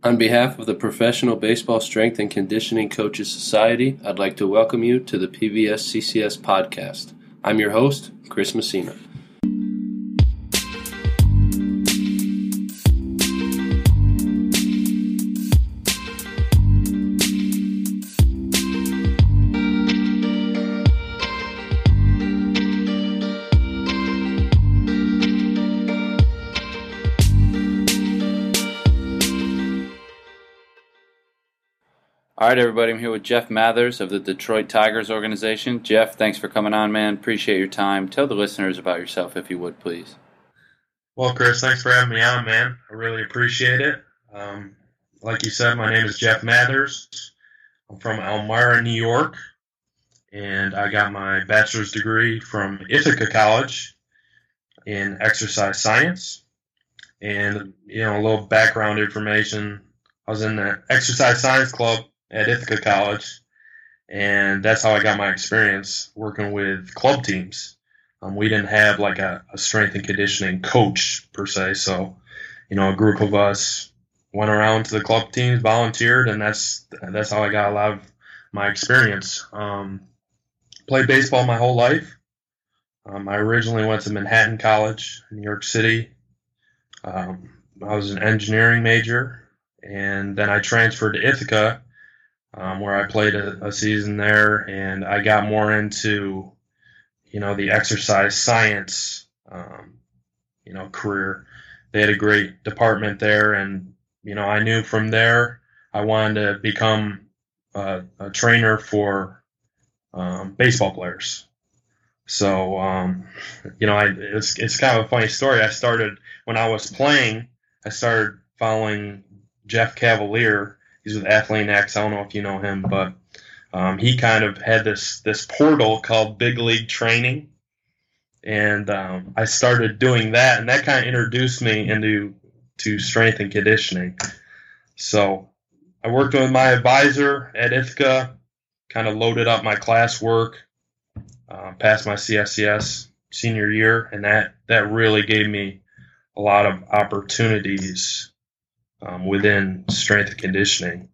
On behalf of the Professional Baseball Strength and Conditioning Coaches Society, I'd like to welcome you to the PBS CCS podcast. I'm your host, Chris Messina. All right, everybody, I'm here with Jeff Mathers of the Detroit Tigers organization. Jeff, thanks for coming on, man. Appreciate your time. Tell the listeners about yourself, if you would, please. Well, Chris, thanks for having me on, man. I really appreciate it. Like you said, my name is Jeff Mathers. I'm from Elmira, New York, and I got my bachelor's degree from Ithaca College in exercise science. And, a little background information. I was in the exercise science club at Ithaca College, and that's how I got my experience working with club teams. We didn't have like a strength and conditioning coach per se, so a group of us went around to the club teams, volunteered, and that's how I got a lot of my experience. Played baseball my whole life. I originally went to Manhattan College in New York City. I was an engineering major, and then I transferred to Ithaca, where I played a season there, and I got more into, the exercise science, career. They had a great department there, and, I knew from there I wanted to become a trainer for baseball players. So, it's kind of a funny story. When I was playing, I started following Jeff Cavalier. He's with Athlean-X. I don't know if you know him, but he kind of had this portal called Big League Training, and I started doing that, and that kind of introduced me into strength and conditioning. So I worked with my advisor at Ithaca, kind of loaded up my classwork, passed my CSCS senior year, and that really gave me a lot of opportunities within strength and conditioning.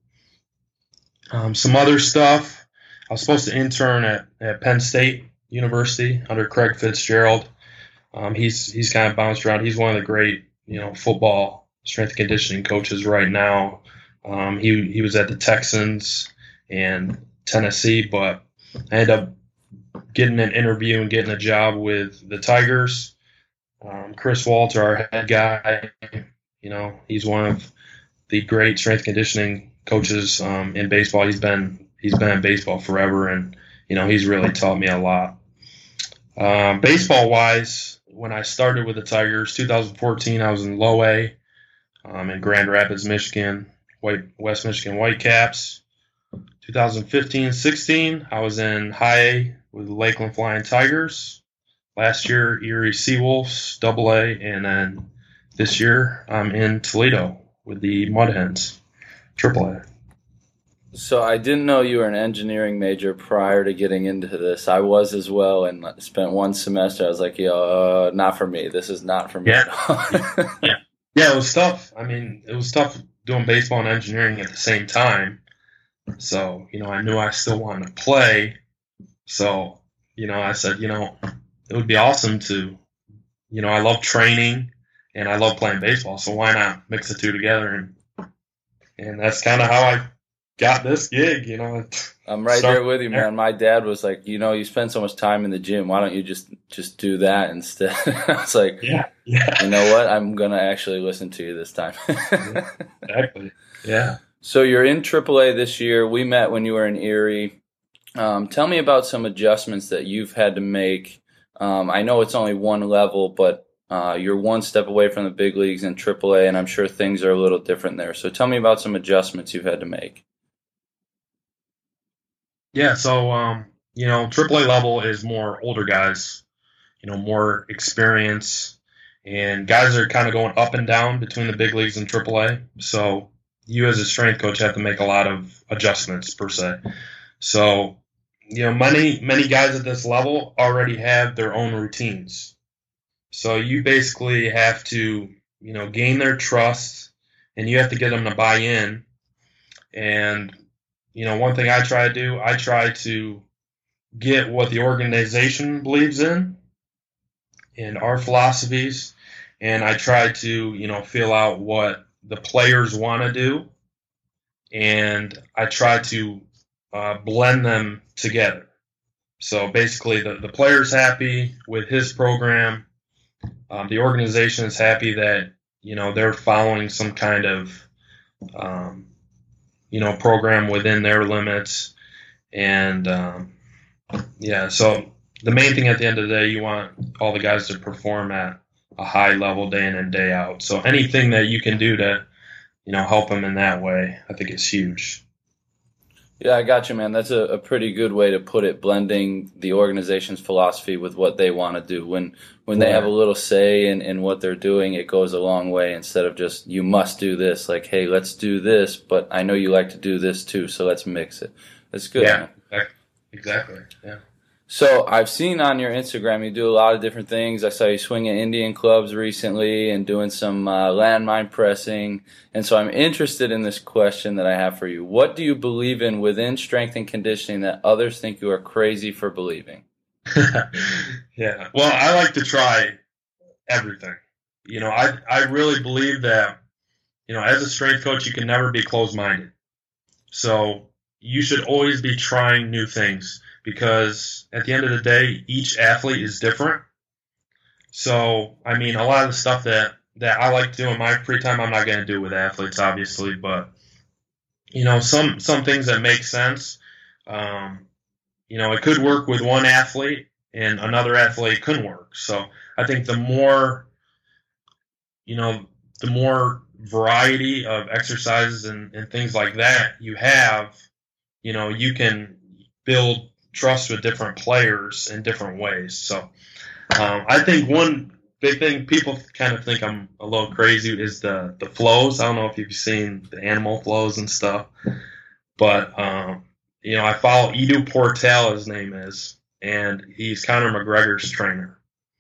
Some other stuff, I was supposed to intern at Penn State University under Craig Fitzgerald. He's kind of bounced around. He's one of the great, football strength and conditioning coaches right now. He was at the Texans and Tennessee, but I ended up getting an interview and getting a job with the Tigers. Chris Walter, our head guy, he's one of the great strength conditioning coaches in baseball. He's been in baseball forever, and he's really taught me a lot. Baseball wise, when I started with the Tigers, 2014, I was in Low A in Grand Rapids, Michigan, West Michigan Whitecaps. 2015-16, I was in High A with the Lakeland Flying Tigers. Last year, Erie Seawolves, Double A, and then this year I'm in Toledo with the Mud Hens, Triple A. So I didn't know you were an engineering major prior to getting into this. I was as well, and spent one semester. I was like, not for me. This is not for me. Yeah, it was tough. I mean, it was tough doing baseball and engineering at the same time. So, I knew I still wanted to play. So, I said, it would be awesome to, I love training and I love playing baseball. So why not mix the two together? And that's kind of how I got this gig, I'm right there with you, man. My dad was like, you spend so much time in the gym. Why don't you just do that instead? I was like, yeah. You know what? I'm going to actually listen to you this time. Exactly. Yeah. So you're in AAA this year. We met when you were in Erie. Tell me about some adjustments that you've had to make. I know it's only one level, but you're one step away from the big leagues in AAA, and I'm sure things are a little different there. So tell me about some adjustments you've had to make. Yeah, so, AAA level is more older guys, more experience, and guys are kind of going up and down between the big leagues and AAA. So you as a strength coach have to make a lot of adjustments per se. So, many guys at this level already have their own routines. So you basically have to, gain their trust and you have to get them to buy in. And, one thing I try to do, I try to get what the organization believes in and our philosophies, and I try to, feel out what the players want to do, and I try to blend them together. So basically, the player's happy with his program. The organization is happy that, they're following some kind of, program within their limits. And, so the main thing at the end of the day, you want all the guys to perform at a high level day in and day out. So anything that you can do to, help them in that way, I think is huge. Yeah, I got you, man. That's a pretty good way to put it, blending the organization's philosophy with what they want to do. When they have a little say in what they're doing, it goes a long way instead of just, you must do this. Like, hey, let's do this, but I know you like to do this too, so let's mix it. That's good, yeah, man. Exactly, yeah. So I've seen on your Instagram you do a lot of different things. I saw you swinging Indian clubs recently and doing some landmine pressing. And so I'm interested in this question that I have for you. What do you believe in within strength and conditioning that others think you are crazy for believing? Yeah. Well, I like to try everything. I really believe that, as a strength coach, you can never be closed-minded. So you should always be trying new things, because at the end of the day, each athlete is different. So, a lot of the stuff that I like to do in my free time, I'm not going to do with athletes, obviously, but, some things that make sense, it could work with one athlete and another athlete couldn't work. So I think the more variety of exercises and things like that you have, you can build trust with different players in different ways. So I think one big thing people kind of think I'm a little crazy is the flows. I don't know if you've seen the animal flows and stuff, but I follow Edu Portal, his name is, and he's Conor McGregor's trainer,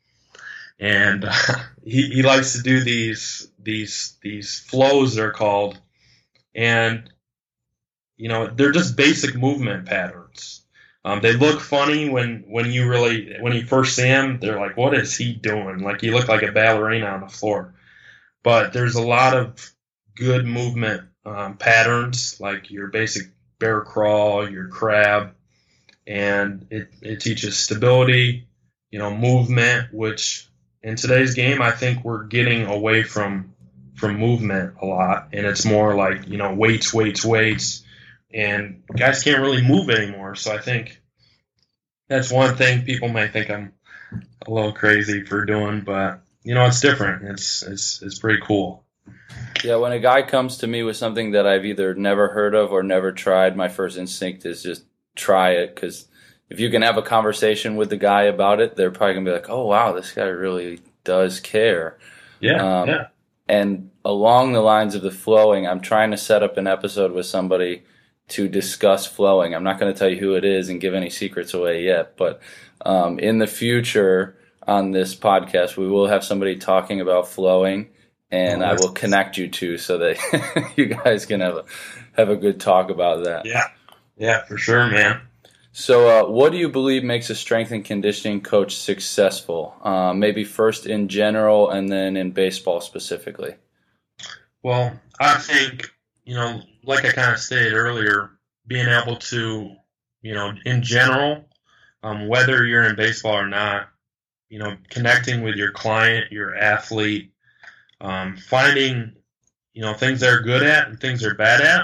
and he likes to do these flows, they're called, and they're just basic movement patterns. They look funny when you first see him. They're like, what is he doing? Like, you look like a ballerina on the floor. But there's a lot of good movement patterns, like your basic bear crawl, your crab, and it teaches stability, movement, which in today's game, I think we're getting away from movement a lot, and it's more like, weights, and guys can't really move anymore. So I think that's one thing people might think I'm a little crazy for doing, but it's different. It's pretty cool. Yeah, when a guy comes to me with something that I've either never heard of or never tried, my first instinct is just try it, because if you can have a conversation with the guy about it, they're probably going to be like, oh, wow, this guy really does care. Yeah. And along the lines of the flowing, I'm trying to set up an episode with somebody to discuss flowing. I'm not going to tell you who it is and give any secrets away yet, but in the future on this podcast, we will have somebody talking about flowing, and I will connect you two so that you guys can have a good talk about that. Yeah, for sure, man. So what do you believe makes a strength and conditioning coach successful? Maybe first in general and then in baseball specifically. Well, I think, like I kind of stated earlier, being able to, in general, whether you're in baseball or not, connecting with your client, your athlete, finding, things they're good at and things they're bad at,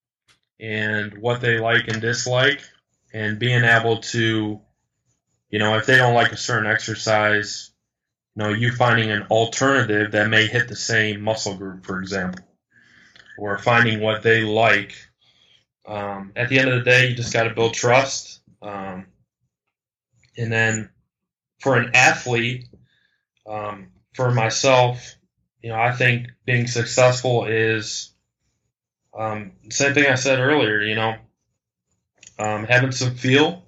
and what they like and dislike, and being able to, if they don't like a certain exercise, you finding an alternative that may hit the same muscle group, for example, or finding what they like. At the end of the day, you just got to build trust. And then for an athlete, for myself, I think being successful is same thing I said earlier, having some feel,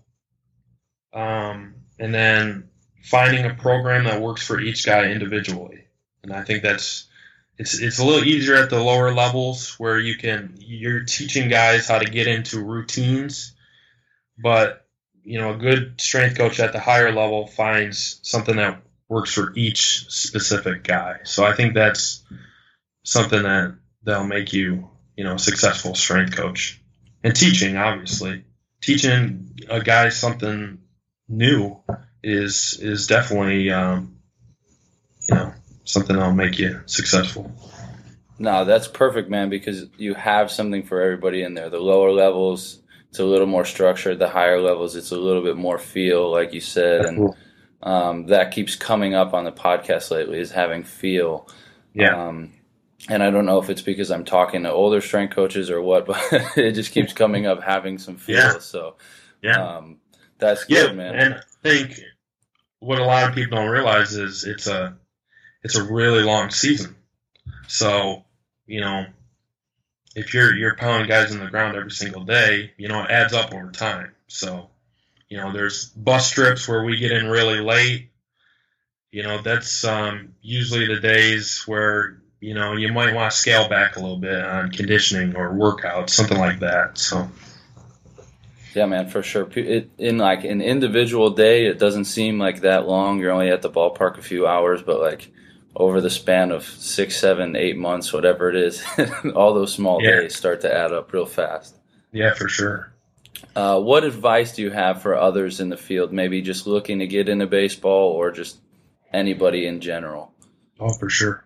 and then finding a program that works for each guy individually. And I think that's it's a little easier at the lower levels where you're teaching guys how to get into routines, but a good strength coach at the higher level finds something that works for each specific guy. So I think that's something that'll make you, a successful strength coach. And teaching, obviously, teaching a guy something new is definitely, something that'll make you successful. No, that's perfect, man, because you have something for everybody in there. The lower levels, it's a little more structured. The higher levels, it's a little bit more feel, like you said. And that keeps coming up on the podcast lately, is having feel. Yeah. And I don't know if it's because I'm talking to older strength coaches or what, but it just keeps coming up, having some feel. Yeah. So that's good, man. And I think what a lot of people don't realize is it's a really long season. So, if you're pounding guys in the ground every single day, it adds up over time. So, there's bus trips where we get in really late. That's usually the days where, you might want to scale back a little bit on conditioning or workouts, something like that. So, yeah, man, for sure. In like an individual day, it doesn't seem like that long. You're only at the ballpark a few hours, but like over the span of 6, 7, 8 months, whatever it is, all those small days start to add up real fast. Yeah, for sure. What advice do you have for others in the field, maybe just looking to get into baseball or just anybody in general? Oh, for sure.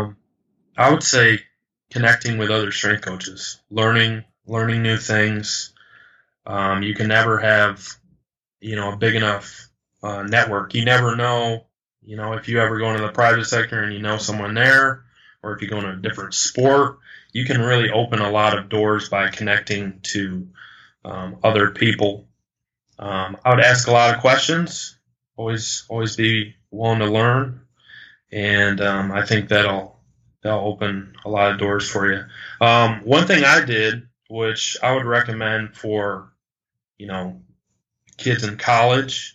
I would say connecting with other strength coaches, learning new things. You can never have, a big enough network. You never know, if you ever go into the private sector and you know someone there, or if you go into a different sport, you can really open a lot of doors by connecting to other people. I would ask a lot of questions, always be willing to learn, and I think that'll open a lot of doors for you. One thing I did, which I would recommend for, kids in college,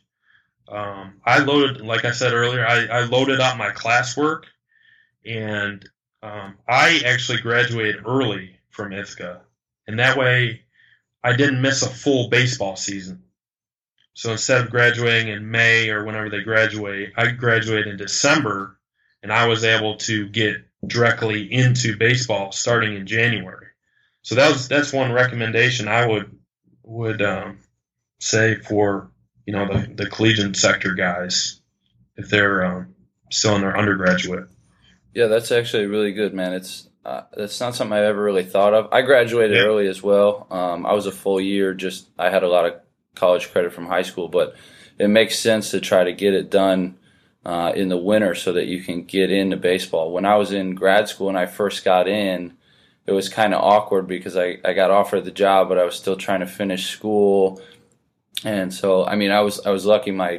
I loaded, like I said earlier, I loaded up my classwork, and I actually graduated early from Ithaca, and that way I didn't miss a full baseball season. So instead of graduating in May or whenever they graduate, I graduated in December, and I was able to get directly into baseball starting in January. So that's one recommendation I would say for the collegiate sector guys if they're still in their undergraduate. Yeah, that's actually really good, man. That's not something I've ever really thought of. I graduated early as well. I was a full year. I had a lot of college credit from high school, but it makes sense to try to get it done in the winter so that you can get into baseball. When I was in grad school and I first got in, it was kind of awkward because I got offered the job, but I was still trying to finish school. And so, I mean, I was lucky. My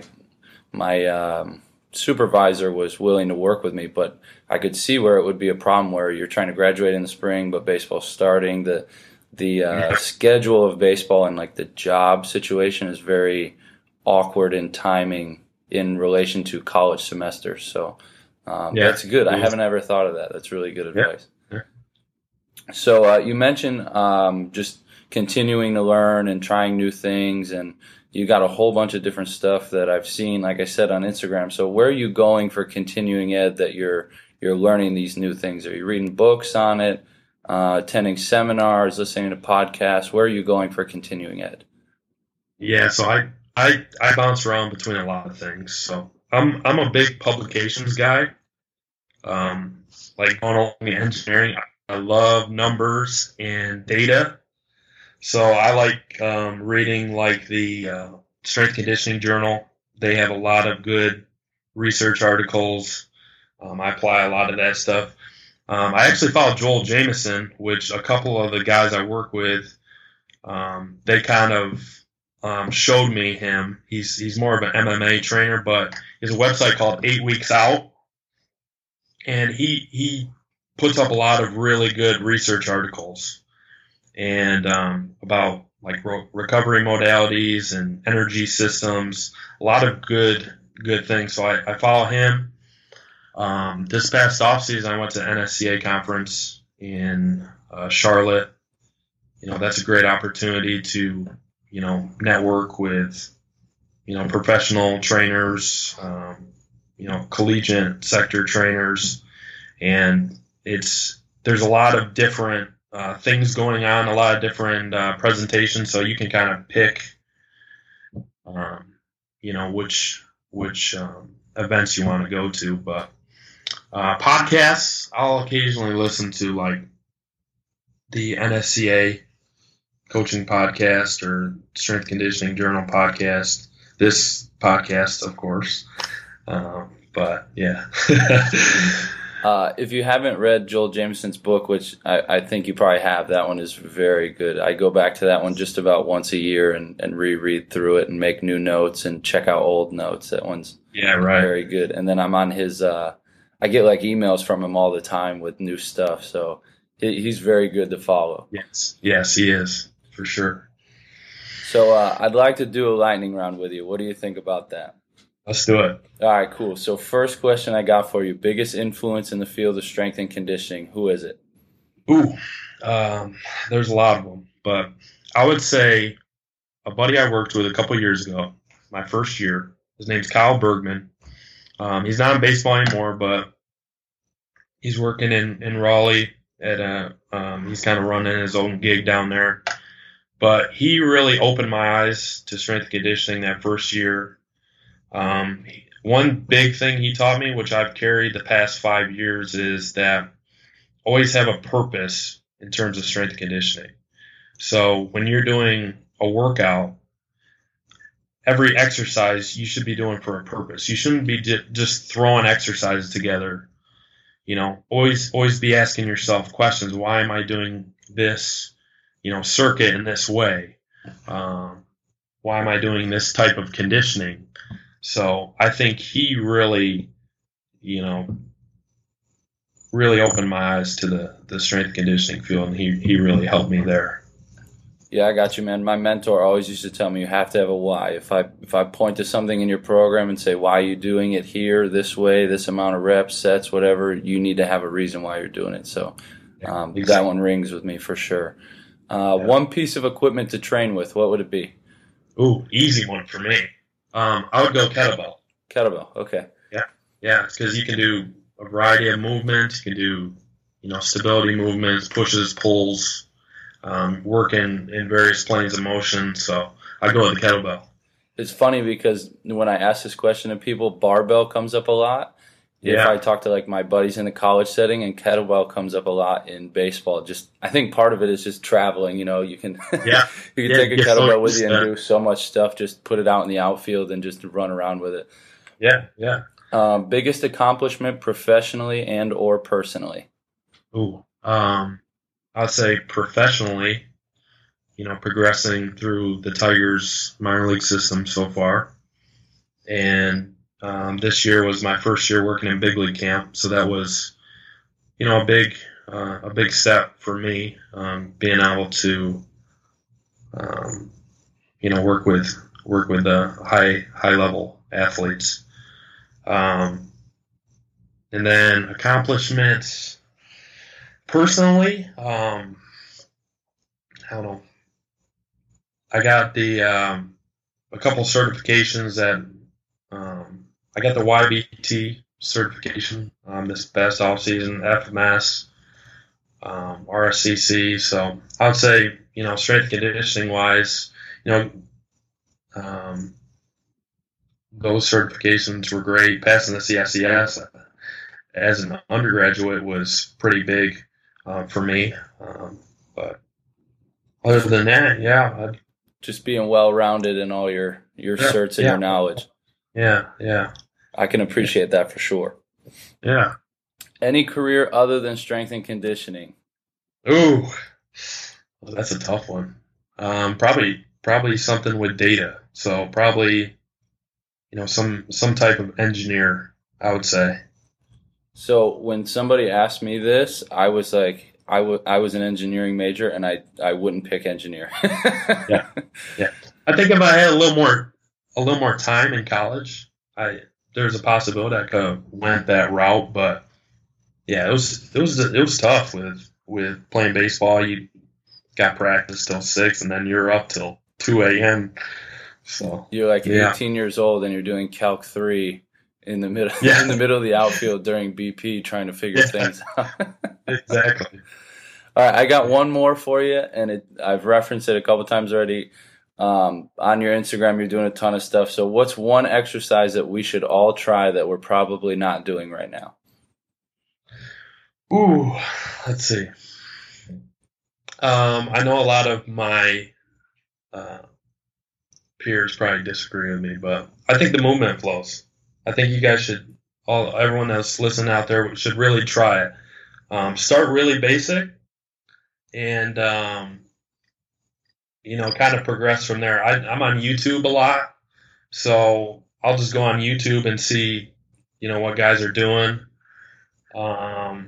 supervisor was willing to work with me, but I could see where it would be a problem where you're trying to graduate in the spring, but baseball's starting. The schedule of baseball and like the job situation is very awkward in timing in relation to college semesters. So that's good. I haven't ever thought of that. That's really good advice. Yeah. So you mentioned just continuing to learn and trying new things, and you got a whole bunch of different stuff that I've seen, like I said, on Instagram. So where are you going for continuing ed that you're learning these new things? Are you reading books on it, attending seminars, listening to podcasts? Where are you going for continuing ed? Yeah, so I bounce around between a lot of things. So I'm a big publications guy. Like not only engineering, I love numbers and data. So I like reading like the Strength Conditioning Journal. They have a lot of good research articles. I apply a lot of that stuff. I actually follow Joel Jamieson, which a couple of the guys I work with, they kind of showed me him. He's more of an MMA trainer, but he has a website called 8 Weeks Out, and he puts up a lot of really good research articles and about like recovery modalities and energy systems, a lot of good things. So I follow him. This past offseason, I went to NSCA conference in Charlotte. That's a great opportunity to, network with, professional trainers, collegiate sector trainers, and there's a lot of different things going on, a lot of different presentations, so you can kind of pick, which events you want to go to. But podcasts, I'll occasionally listen to like the NSCA coaching podcast or strength conditioning journal podcast. This podcast, of course. But yeah. If you haven't read Joel Jamieson's book, which I think you probably have, that one is very good. I go back to that one just about once a year and reread through it and make new notes and check out old notes. That one's very good. And then I'm on his I get like emails from him all the time with new stuff. So he's very good to follow. Yes, he is, for sure. So I'd like to do a lightning round with you. What do you think about that? Let's do it. All right, cool. So first question I got for you, biggest influence in the field of strength and conditioning, who is it? There's a lot of them, but I would say a buddy I worked with a couple years ago, my first year. His name's Kyle Bergman. He's not in baseball anymore, but he's working in Raleigh at he's kind of running his own gig down there. But he really opened my eyes to strength and conditioning that first year. One big thing he taught me, which I've carried the past 5 years, is that always have a purpose in terms of strength and conditioning. So when you're doing a workout, every exercise you should be doing for a purpose. You shouldn't be just throwing exercises together. Always be asking yourself questions. Why am I doing this, circuit in this way? Why am I doing this type of conditioning? So I think he really, really opened my eyes to the strength and conditioning field, and he really helped me there. Yeah, I got you, man. My mentor always used to tell me you have to have a why. If I point to something in your program and say, why are you doing it here, this way, this amount of reps, sets, whatever, you need to have a reason why you're doing it. So exactly. That one rings with me for sure. One piece of equipment to train with, what would it be? Easy one for me. I would go kettlebell. Kettlebell, okay. Yeah, because you can do a variety of movements. You can do, stability movements, pushes, pulls, work in various planes of motion. So I go with the kettlebell. It's funny because when I ask this question to people, barbell comes up a lot. If I talk to like my buddies in the college setting, and kettlebell comes up a lot in baseball. I think part of it is just traveling. You can take a kettlebell with you and do so much stuff. Just put it out in the outfield and just run around with it. Yeah. Biggest accomplishment professionally and or personally? I'd say professionally, progressing through the Tigers minor league system so far, and this year was my first year working in big league camp, so that was, a big step for me, being able to, work with the high level athletes, and then accomplishments personally. I don't know. I got a couple certifications that. I got the YBT certification this past offseason, FMS, RSCC. So I would say, strength and conditioning wise, those certifications were great. Passing the CSCS as an undergraduate was pretty big for me. But other than that, just being well-rounded in all your certs and your knowledge. Yeah. I can appreciate that for sure. Yeah. Any career other than strength and conditioning? Well, that's a tough one. Probably something with data. So probably, some type of engineer, I would say. So when somebody asked me this, I was like, I was an engineering major, and I wouldn't pick engineer. Yeah. I think if I had a little more time in college, I there's a possibility I could have went that route, but yeah, it was tough with playing baseball. You got practice till 6, and then you're up till 2 a.m. So You're like yeah, 18 years old and you're doing Calc 3 in the middle yeah, in the middle of the outfield during BP trying to figure yeah, things out. exactly. All right, I got one more for you, and I've referenced it a couple times already. On your Instagram, you're doing a ton of stuff. So, what's one exercise that we should all try that we're probably not doing right now? Ooh, let's see. I know a lot of my uh, peers probably disagree with me, but I think the movement flows. I think you guys should, everyone that's listening out there should really try it. Start really basic and, kind of progress from there. I'm on YouTube a lot, so I'll just go on YouTube and see, what guys are doing. Um,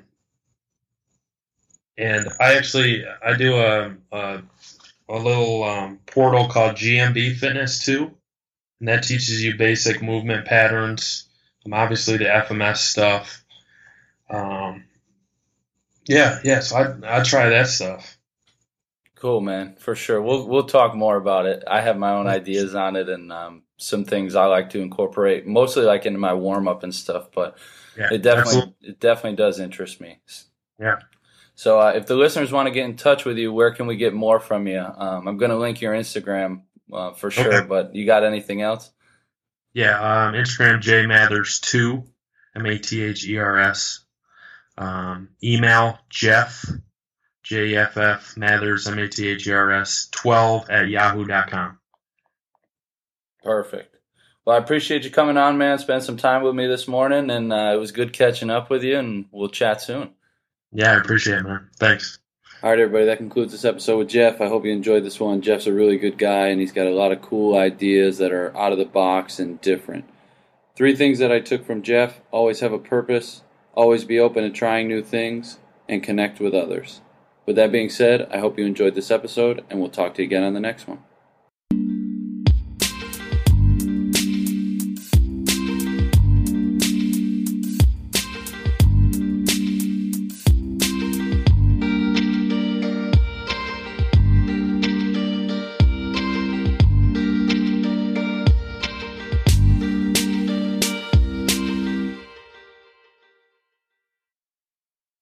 and I do a little portal called GMB Fitness too, and that teaches you basic movement patterns. Obviously the FMS stuff. Um, yeah. So I try that stuff. Cool, man. For sure. We'll talk more about it. I have my own ideas on it and some things I like to incorporate, mostly like into my warm up and stuff. But Yeah, it definitely absolutely. it definitely does interest me. Yeah. So if the listeners want to get in touch with you, where can we get more from you? I'm going to link your Instagram for sure. Okay. But you got anything else? Yeah. Instagram jmathers2, Mathers. Email Jeff JFF Mathers Mathers 12 at yahoo.com. Perfect. Well, I appreciate you coming on, man. Spend some time with me this morning, and it was good catching up with you. And we'll chat soon. Yeah, I appreciate it, man. Thanks. All right, everybody, that concludes this episode with Jeff. I hope you enjoyed this one. Jeff's a really good guy, and he's got a lot of cool ideas that are out of the box and different. 3 things that I took from Jeff: always have a purpose, always be open to trying new things, and connect with others. With that being said, I hope you enjoyed this episode, and we'll talk to you again on the next one.